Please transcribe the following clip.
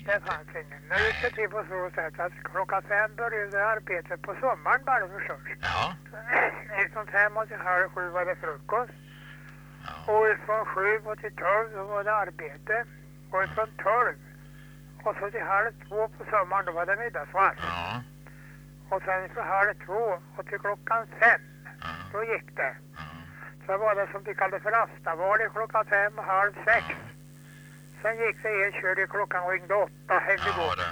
Det fanns ingen. Nu gick det till på så sätt att klockan 5 började arbetet på sommaren bara förstås. Ja. Från 5 till halv 7 var det frukost. Ja. Och från 7 till 12 så var det arbete. Och från 12 och så till halv 2 på sommaren då var det middagsvart. Ja. Och sen från halv 2 och till klockan 5 då gick det. Så var det som vi kallade för astaval i klockan 5 och halv 6. Sen gick det en kör i klockan ringde 8 hem i går.